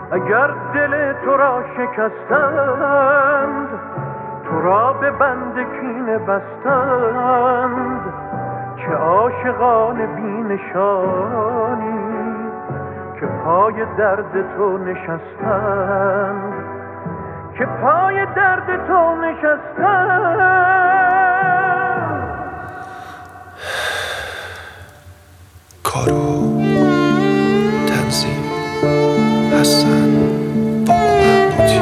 اگر دل تو را شکستند، تو را به بند کینه بستند، چه عاشقان بی نشانی که پای درد تو نشستند، که پای درد تو نشستند. کارو تنظیم حسن بابا محمودی.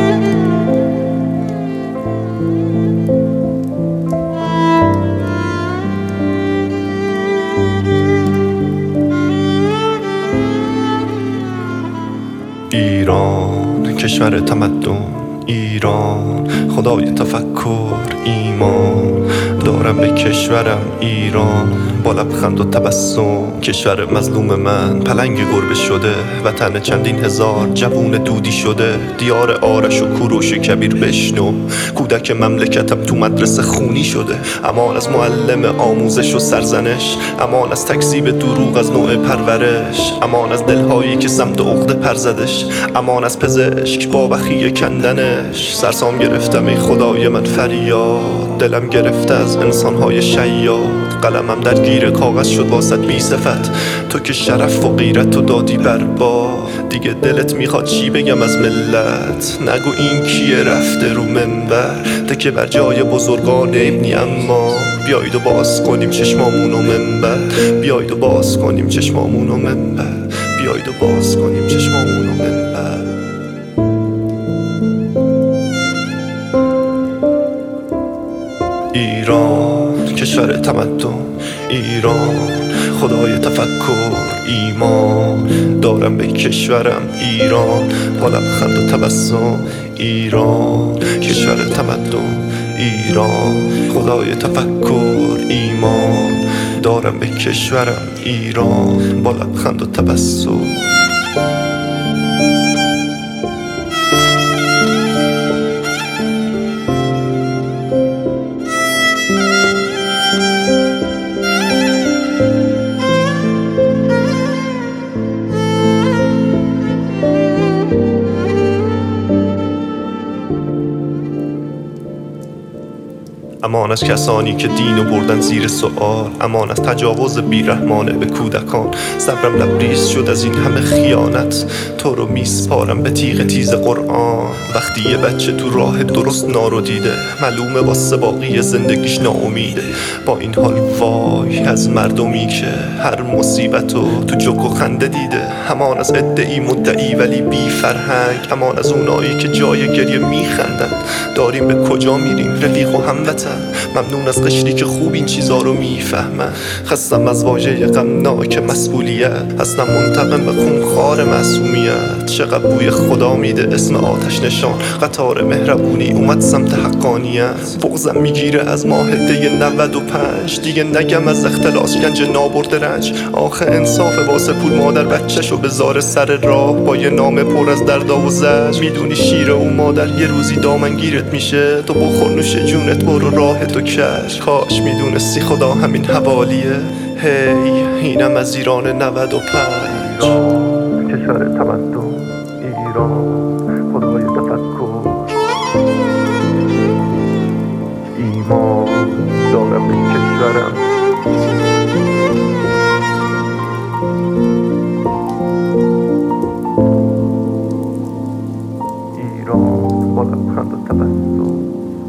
ایران کشور تمدن، ایران خدای تفکر، ایمان دارم به کشورم ایران با لبخند و تبسم. کشور مظلوم من پلنگ گربه شده، وطن چندین هزار جوون دودی شده. دیار آرش و کوروش کبیر بشنو، کودک مملکتم تو مدرسه خونی شده. امان از معلم آموزش و سرزنش، امان از تکذیب دروغ از نوع پرورش، امان از دلهایی که سمت عقده پر زدش، امان از پزشک با بخیه کندنش. سرسام گرفتم ای خدای من فریاد، دلم گرفته از انسانهای شیاد. قلمم درگیر کاغذ شد واسط بی صفت، تو که شرف و غیرت تو دادی برباد. دیگه دلت میخواد چی بگم از ملت؟ نگو این کیه رفته رو منبر، تکه بر جای بزرگان ابنی. اما بیایید و باز کنیم چشمامون و منبر، بیایید و باز کنیم چشمامون و منبر، بیایید و باز کنیم چشمامون و منبر. ایران کشور تمدن، ایران خدای تفکر، ایمان دارم به کشورم ایران با لبخند و تبسم. ایران کشور تمدن، ایران خدای تفکر، ایمان دارم به کشورم ایران با لبخند و تبسم. امان از کسانی که دینو بردن زیر سوال، امان از تجاوز بیرحمانه به کودکان. صبرم لبریز شد از این همه خیانت، تو رو میسپارم به تیغ تیز قرآن. وقتی یه بچه تو راه درست نارو دیده، معلومه واسه باقی زندگیش ناامیده. با این حال وای از مردمی که هر مصیبتو تو جوک و خنده دیده. امان از ادعی مدعی ولی بی فرهنگ، امان از اونایی که جای گریه میخندن. داریم به کجا میریم رفیق و هموطن؟ ممنون از قشری که خوب این چیزا رو میفهمن. خستم از واژه غمناک مسئولیت، هستم منتقم به خونخوار معصومیت. چقدر بوی خدا میده اسم آتش نشان، قطار مهربونی اومد سمت حقانیت. بغضم میگیره از ماهده 95، دیگه نگم از اختلاس گنج نابرد رنج. آخه انصاف واسه پول مادر بچه‌شو بذاره سر راه با یه نامه پر از دردا و زجر. میدونی شیر اون مادر یه روزی دامنگیرت میشه، تو بخور نوش جونت برو راه تو کش. کاش میدونستی خدا همین حوالیه، هی اینم از ایران 95. کشور تمدن، ایران خدای تفکر، ایمان دارم به کشورم. ایران با لبخند و تبسم.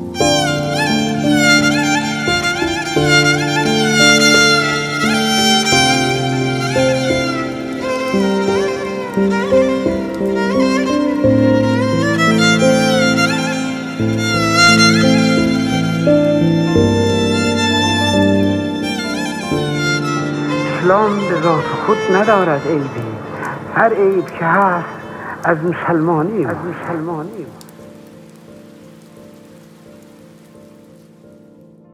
اسلام به ذات خود ندارد عیبی، هر عیب که هست از مسلمانی